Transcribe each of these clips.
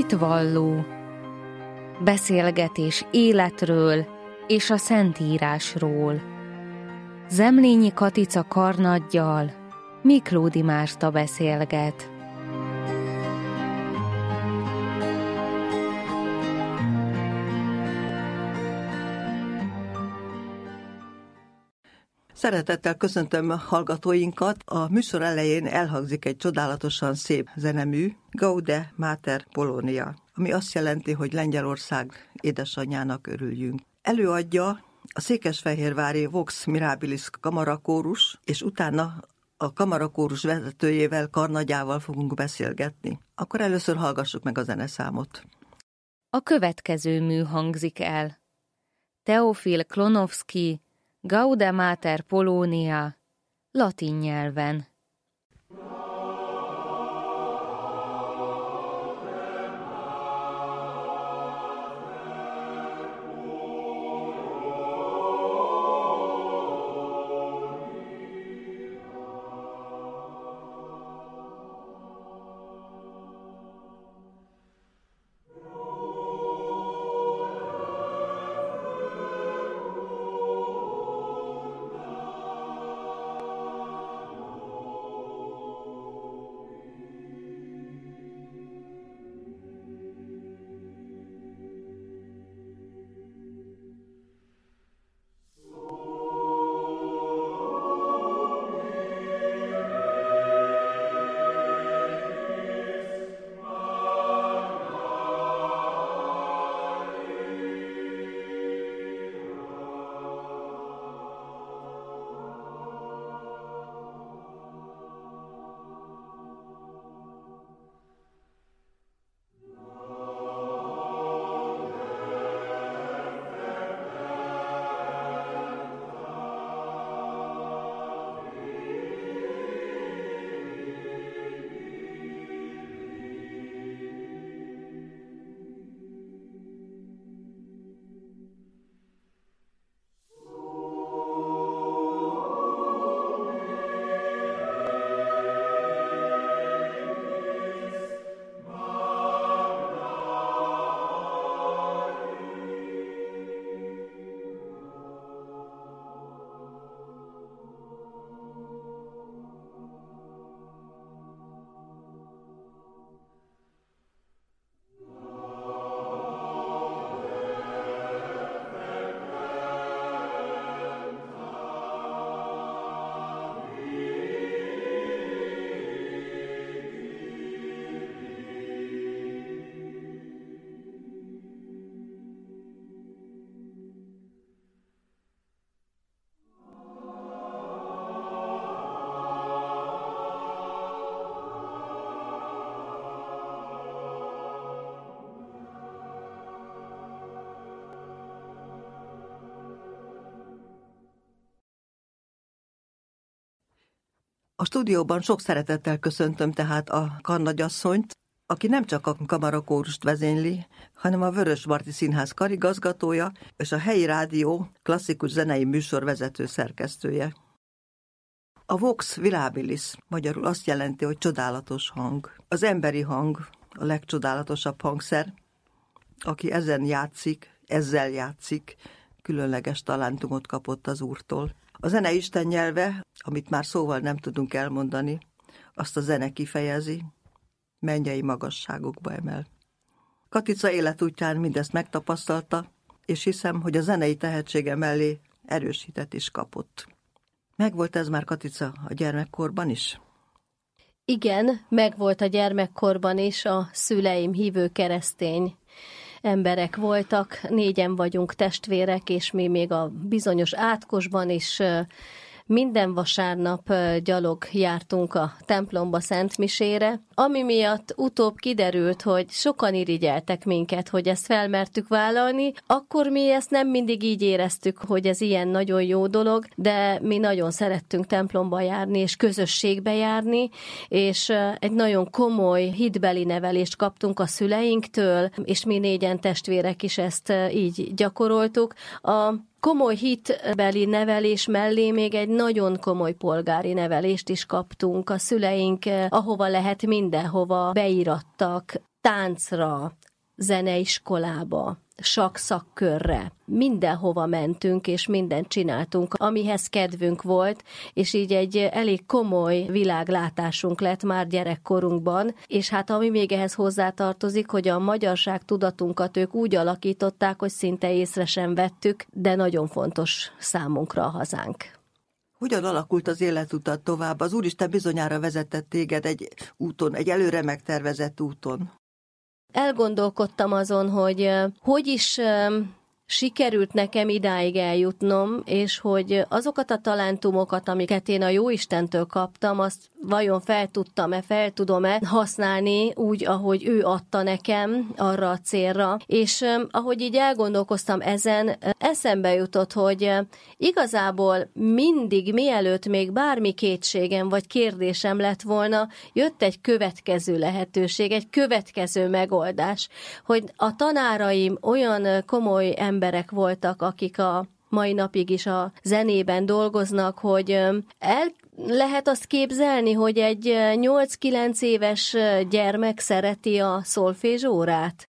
hitvalló, beszélgetés életről és a Szentírásról. Zemlényi Katica karnaggyal Miklódi Márta beszélget. Szeretettel köszöntöm hallgatóinkat. A műsor elején elhangzik egy csodálatosan szép zenemű, Gaude Mater Polonia, ami azt jelenti, hogy Lengyelország édesanyjának örüljünk. Előadja a székesfehérvári Vox Mirabilis kamarakórus, és utána a kamarakórus vezetőjével, karnagyával fogunk beszélgetni. Akkor először hallgassuk meg a zeneszámot. A következő mű hangzik el. Teofil Klonovszky, Gaude Mater Polonia, latin nyelven. A stúdióban sok szeretettel köszöntöm tehát a karnagyasszonyt, aki nem csak a kamarakórust vezényli, hanem a Vörösmarty Színház karigazgatója és a helyi rádió klasszikus zenei műsorvezető szerkesztője. A Vox Mirabilis magyarul azt jelenti, hogy csodálatos hang. Az emberi hang a legcsodálatosabb hangszer, aki ezzel játszik, különleges talentumot kapott az Úrtól. A zene Isten nyelve, amit már szóval nem tudunk elmondani, azt a zene kifejezi, mennyei magasságokba emel. Katica életútján mindezt megtapasztalta, és hiszem, hogy a zenei tehetsége mellé erős is kapott. Megvolt ez már, Katica, a gyermekkorban is? Igen, megvolt a gyermekkorban is, a szüleim hívő keresztény emberek voltak, 4-en vagyunk testvérek, és mi még a bizonyos átkosban is minden vasárnap gyalog jártunk a templomba szentmisére, ami miatt utóbb kiderült, hogy sokan irigyeltek minket, hogy ezt felmertük vállalni, akkor mi ezt nem mindig így éreztük, hogy ez ilyen nagyon jó dolog, de mi nagyon szerettünk templomba járni, és közösségbe járni, és egy nagyon komoly hitbeli nevelést kaptunk a szüleinktől, és mi 4-en testvérek is ezt így gyakoroltuk. A komoly hitbeli nevelés mellé még egy nagyon komoly polgári nevelést is kaptunk. A szüleink ahova lehet mindenhova beírattak. táncra, zeneiskolába, sakszakkörre. Mindenhova mentünk, és mindent csináltunk, amihez kedvünk volt, és így egy elég komoly világlátásunk lett már gyerekkorunkban, és hát ami még ehhez hozzátartozik, hogy a magyarság tudatunkat ők úgy alakították, hogy szinte észre sem vettük, de nagyon fontos számunkra a hazánk. Hogyan alakult az életutat tovább? Az Úristen bizonyára vezetett téged egy úton, egy előre megtervezett úton. Elgondolkodtam azon, hogy is sikerült nekem idáig eljutnom, és hogy azokat a talentumokat, amiket én a Jóistentől kaptam, azt vajon fel tudom-e használni úgy, ahogy ő adta nekem arra a célra. És ahogy így elgondolkoztam ezen, eszembe jutott, hogy igazából mindig, mielőtt még bármi kétségem vagy kérdésem lett volna, jött egy következő lehetőség, egy következő megoldás, hogy a tanáraim olyan komoly emberek voltak, akik a mai napig is a zenében dolgoznak, hogy lehet azt képzelni, hogy egy 8-9 éves gyermek szereti a szolfézsórát?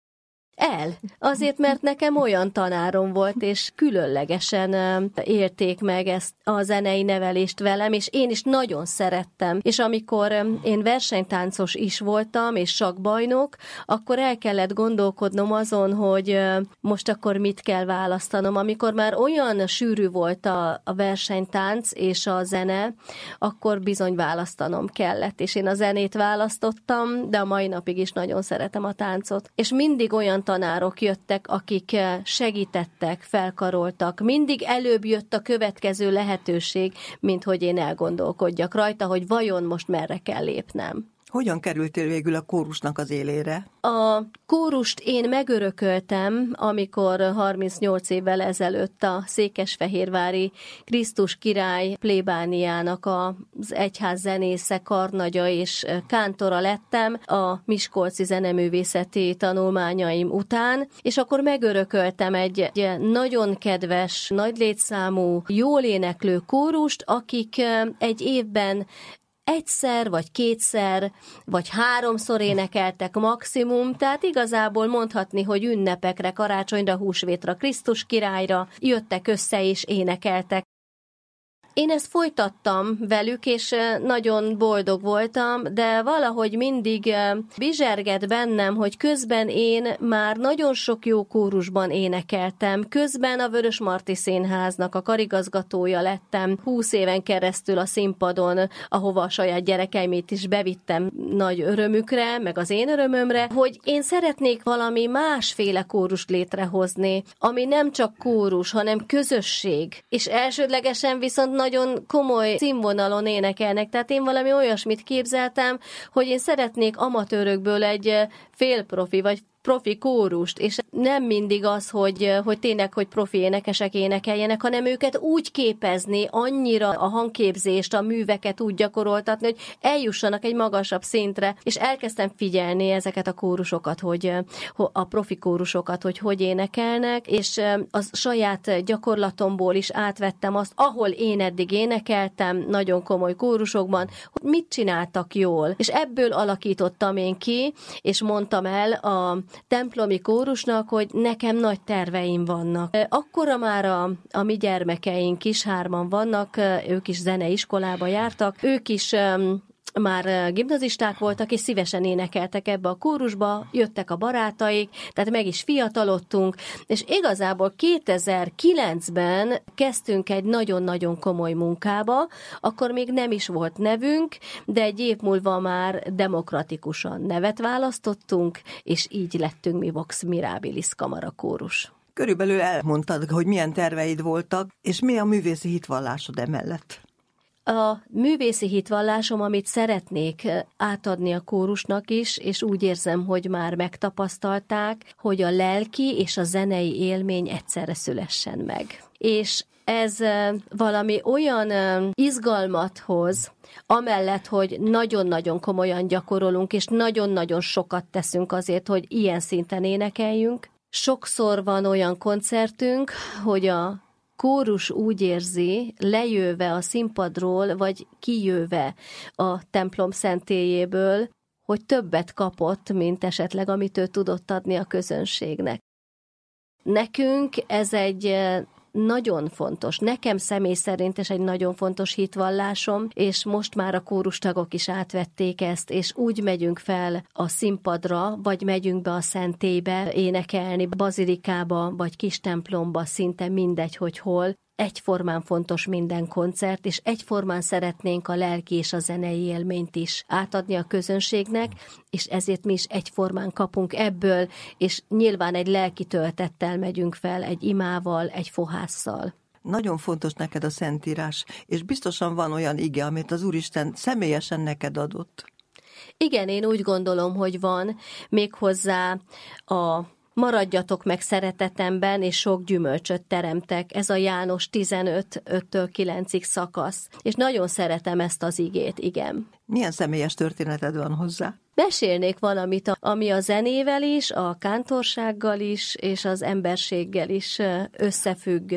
Azért, mert nekem olyan tanárom volt, és különlegesen élték meg ezt a zenei nevelést velem, és én is nagyon szerettem. És amikor én versenytáncos is voltam, és sakkbajnok, akkor el kellett gondolkodnom azon, hogy most akkor mit kell választanom. Amikor már olyan sűrű volt a versenytánc és a zene, akkor bizony választanom kellett, és én a zenét választottam, de a mai napig is nagyon szeretem a táncot. És mindig olyan tanárok jöttek, akik segítettek, felkaroltak. Mindig előbb jött a következő lehetőség, mint hogy én elgondolkodjak rajta, hogy vajon most merre kell lépnem. Hogyan kerültél végül a kórusnak az élére? A kórust én megörököltem, amikor 38 évvel ezelőtt a székesfehérvári Krisztus király plébániának az egyház zenésze, karnagya és kántora lettem a miskolci zeneművészeti tanulmányaim után, és akkor megörököltem egy nagyon kedves, nagy létszámú, jól éneklő kórust, akik egy évben egyszer, vagy kétszer, vagy 3-szor énekeltek maximum, tehát igazából mondhatni, hogy ünnepekre, karácsonyra, húsvétra, Krisztus királyra jöttek össze és énekeltek. Én ezt folytattam velük, és nagyon boldog voltam, de valahogy mindig bizsergett bennem, hogy közben én már nagyon sok jó kórusban énekeltem, közben a Vörösmarty Színháznak a karigazgatója lettem, 20 éven keresztül a színpadon, ahova a saját gyerekeimet is bevittem nagy örömükre, meg az én örömömre, hogy én szeretnék valami másféle kórust létrehozni, ami nem csak kórus, hanem közösség, és elsődlegesen viszont nagyon komoly színvonalon énekelnek, tehát én valami olyasmit képzeltem, hogy én szeretnék amatőrökből egy félprofi vagy profi kórust, és nem mindig az, hogy tényleg, hogy profi énekesek énekeljenek, hanem őket úgy képezni, annyira a hangképzést, a műveket úgy gyakoroltatni, hogy eljussanak egy magasabb szintre, és elkezdtem figyelni ezeket a kórusokat, hogy a profi kórusokat, hogy énekelnek, és a saját gyakorlatomból is átvettem azt, ahol én eddig énekeltem, nagyon komoly kórusokban, hogy mit csináltak jól, és ebből alakítottam én ki, és mondtam el a templomi kórusnak, hogy nekem nagy terveim vannak. Akkora már a mi gyermekeink is, 3 vannak, ők is zeneiskolába jártak, ők is már gimnazisták voltak, és szívesen énekeltek ebbe a kórusba, jöttek a barátaik, tehát meg is fiatalodtunk, és igazából 2009-ben kezdtünk egy nagyon-nagyon komoly munkába, akkor még nem is volt nevünk, de egy év múlva már demokratikusan nevet választottunk, és így lettünk mi Vox Mirabilis kamarakórus. Körülbelül elmondtad, hogy milyen terveid voltak, és mi a művészi hitvallásod emellett? A művészi hitvallásom, amit szeretnék átadni a kórusnak is, és úgy érzem, hogy már megtapasztalták, hogy a lelki és a zenei élmény egyszerre szülessen meg. És ez valami olyan izgalmat hoz, amellett, hogy nagyon-nagyon komolyan gyakorolunk, és nagyon-nagyon sokat teszünk azért, hogy ilyen szinten énekeljünk. Sokszor van olyan koncertünk, hogy a kórus úgy érzi, lejöve a színpadról, vagy kijöve a templom szentélyéből, hogy többet kapott, mint esetleg amit ő tudott adni a közönségnek. Nekünk ez egy nagyon fontos, nekem személy szerint is egy nagyon fontos hitvallásom, és most már a kórustagok is átvették ezt, és úgy megyünk fel a színpadra, vagy megyünk be a szentélybe énekelni, bazilikába, vagy kis templomba, szinte mindegy, hogy hol. Egyformán fontos minden koncert, és egyformán szeretnénk a lelki és a zenei élményt is átadni a közönségnek, és ezért mi is egyformán kapunk ebből, és nyilván egy lelki töltettel megyünk fel, egy imával, egy fohásszal. Nagyon fontos neked a Szentírás, és biztosan van olyan ige, amit az Úristen személyesen neked adott. Igen, én úgy gondolom, hogy van, méghozzá a maradjatok meg szeretetemben, és sok gyümölcsöt teremtek. Ez a János 15, 5-től 9-ig szakasz. És nagyon szeretem ezt az igét, igen. Milyen személyes történeted van hozzá? Mesélnék valamit, ami a zenével is, a kántorsággal is, és az emberséggel is összefügg.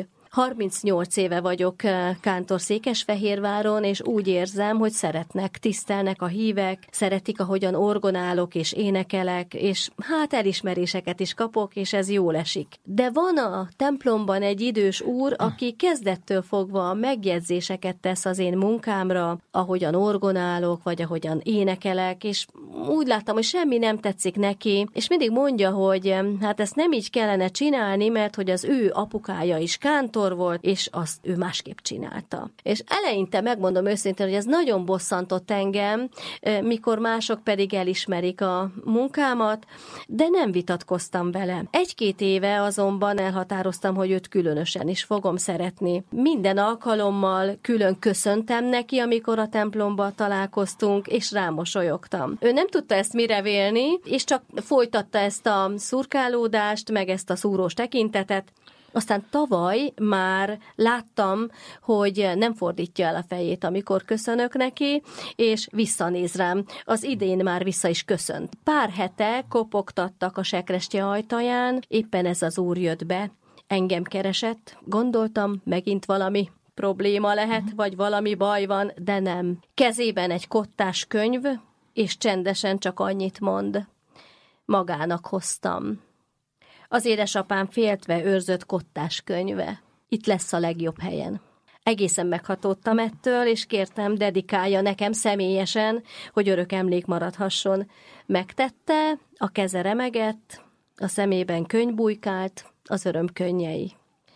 38 éve vagyok kántor Székesfehérváron, és úgy érzem, hogy szeretnek, tisztelnek a hívek, szeretik, ahogyan orgonálok és énekelek, és hát elismeréseket is kapok, és ez jól esik. De van a templomban egy idős úr, aki kezdettől fogva megjegyzéseket tesz az én munkámra, ahogyan orgonálok, vagy ahogyan énekelek, és úgy láttam, hogy semmi nem tetszik neki, és mindig mondja, hogy hát ezt nem így kellene csinálni, mert hogy az ő apukája is kántor volt, és azt ő másképp csinálta. És eleinte megmondom őszintén, hogy ez nagyon bosszantott engem, mikor mások pedig elismerik a munkámat, de nem vitatkoztam vele. 1-2 éve azonban elhatároztam, hogy őt különösen is fogom szeretni. Minden alkalommal külön köszöntem neki, amikor a templomba találkoztunk, és rámosolyogtam. Ő nem tudta ezt mire vélni, és csak folytatta ezt a szurkálódást, meg ezt a szúrós tekintetet. Aztán tavaly már láttam, hogy nem fordítja el a fejét, amikor köszönök neki, és visszanéz rám. Az idén már vissza is köszönt. Pár hete kopogtattak a sekrestye ajtaján, éppen ez az úr jött be. Engem keresett, gondoltam, megint valami probléma lehet, vagy valami baj van, de nem. Kezében egy kottás könyv, és csendesen csak annyit mond. Magának hoztam. Az édesapám féltve őrzött kottás könyve. Itt lesz a legjobb helyen. Egészen meghatódtam ettől, és kértem, dedikálja nekem személyesen, hogy örök emlék maradhasson. Megtette, a keze remegett, a szemében könyv bujkált, az öröm könnyei.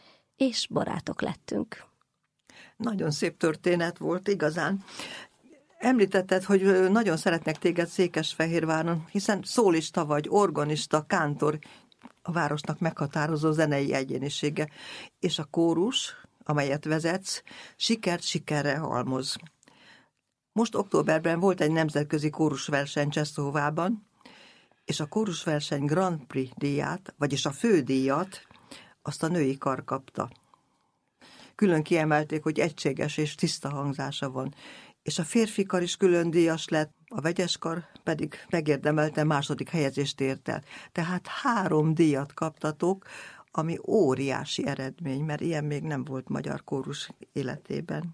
És barátok lettünk. Nagyon szép történet volt, igazán. Említetted, hogy nagyon szeretnek téged Székesfehérváron, hiszen szólista vagy, organista, kántor, a városnak meghatározó zenei egyénisége, és a kórus, amelyet vezetsz, sikert sikerre halmoz. Most októberben volt egy nemzetközi kórusverseny Cseszóvában, és a kórusverseny Grand Prix díját, vagyis a fődíjat, azt a női kar kapta. Külön kiemelték, hogy egységes és tiszta hangzása van, és a férfi kar is külön díjas lett, a vegyes kar pedig megérdemelte második helyezést ért el. Tehát 3 díjat kaptatok, ami óriási eredmény, mert ilyen még nem volt magyar kórus életében.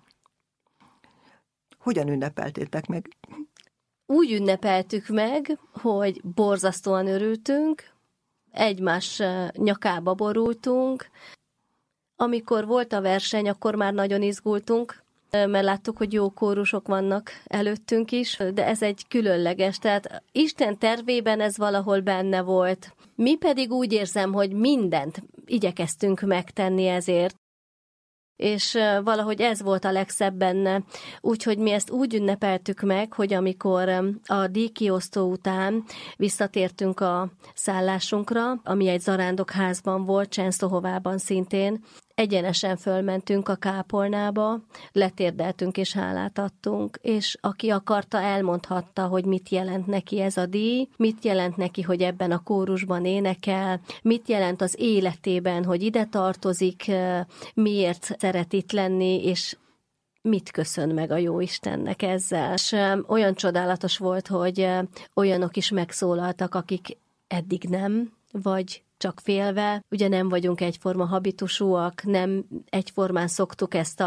Hogyan ünnepeltétek meg? Úgy ünnepeltük meg, hogy borzasztóan örültünk, egymás nyakába borultunk. Amikor volt a verseny, akkor már nagyon izgultunk, mert láttuk, hogy jó kórusok vannak előttünk is, de ez egy különleges, tehát Isten tervében ez valahol benne volt. Mi pedig úgy érzem, hogy mindent igyekeztünk megtenni ezért, és valahogy ez volt a legszebb benne. Úgyhogy mi ezt úgy ünnepeltük meg, hogy amikor a díjkiosztó után visszatértünk a szállásunkra, ami egy zarándokházban volt, Csensztohovában szintén, egyenesen fölmentünk a kápolnába, letérdeltünk és hálát adtunk, és aki akarta, elmondhatta, hogy mit jelent neki ez a díj, mit jelent neki, hogy ebben a kórusban énekel, mit jelent az életében, hogy ide tartozik, miért szeret itt lenni, és mit köszön meg a Jóistennek ezzel. És olyan csodálatos volt, hogy olyanok is megszólaltak, akik eddig nem, vagy csak félve. Ugye nem vagyunk egyforma habitusúak, nem egyformán szoktuk ezt a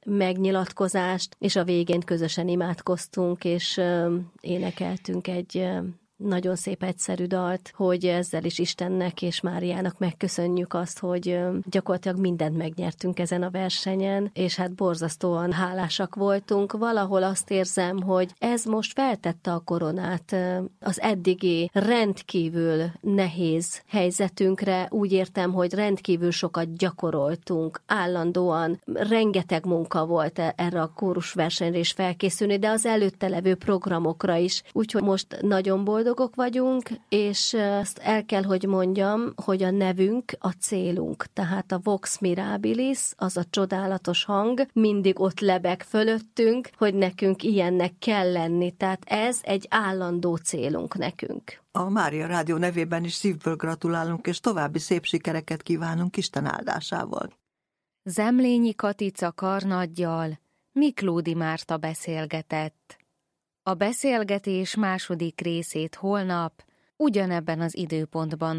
megnyilatkozást, és a végén közösen imádkoztunk, és énekeltünk egy nagyon szép egyszerű dalt, hogy ezzel is Istennek és Máriának megköszönjük azt, hogy gyakorlatilag mindent megnyertünk ezen a versenyen, és hát borzasztóan hálásak voltunk. Valahol azt érzem, hogy ez most feltette a koronát az eddigi rendkívül nehéz helyzetünkre. Úgy értem, hogy rendkívül sokat gyakoroltunk, állandóan rengeteg munka volt erre a kórusversenyre is felkészülni, de az előtte levő programokra is. Úgyhogy most nagyon boldogok vagyunk, és azt el kell, hogy mondjam, hogy a nevünk a célunk. Tehát a Vox Mirabilis, az a csodálatos hang, mindig ott lebeg fölöttünk, hogy nekünk ilyennek kell lenni. Tehát ez egy állandó célunk nekünk. A Mária Rádió nevében is szívből gratulálunk, és további szép sikereket kívánunk Isten áldásával. Zemlényi Katica karnaggyal Miklódi Márta beszélgetett. A beszélgetés második részét holnap ugyanebben az időpontban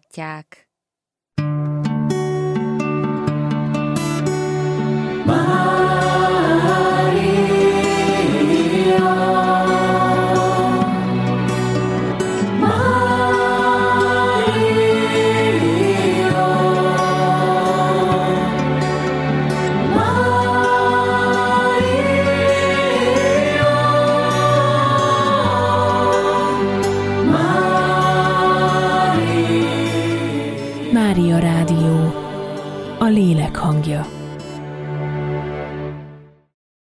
hallhatják.